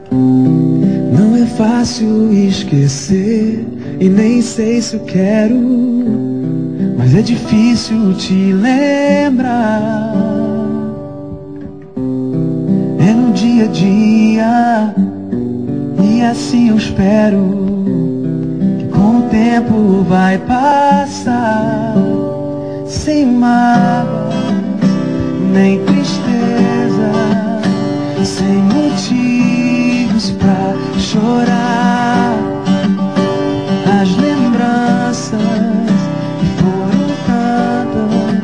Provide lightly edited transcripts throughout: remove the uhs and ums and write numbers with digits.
Não é fácil esquecer e nem sei se eu quero, mas é difícil te lembrar. É no dia a dia e assim eu espero que com o tempo vai passar, sem mágoa nem tristeza, sem motivos pra chorar. As lembranças que foram tantas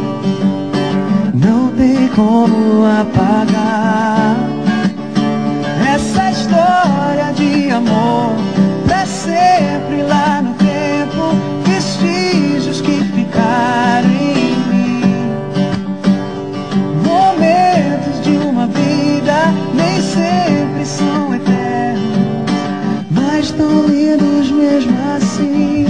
não tem como apagar. Essa história de amor pra sempre lá no tempo, vestígios que ficaram em mim. Momentos de uma vida nem sempre são eternos, mas tão lindos mesmo assim.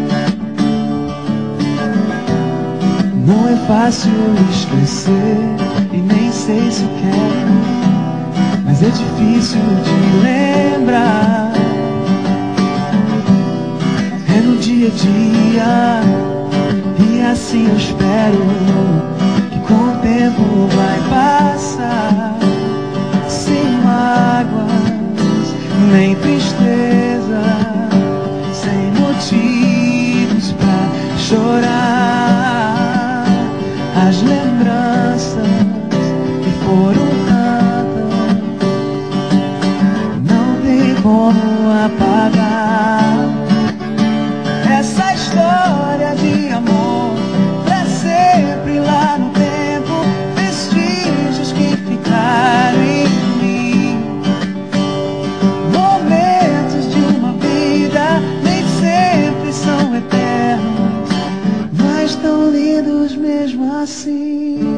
Não é fácil esquecer e nem sei se eu quero, mas é difícil de lembrar. É no dia a dia e assim eu espero que com o tempo vai passar, sem mágoas nem tristeza, sem motivos pra chorar. As lembranças que foram tantas não tem como apagar. Essa história de amor pra sempre lá no tempo, vestígios que ficaram em mim. Momentos de uma vida nem sempre são eternos, mas tão lindos mesmo assim.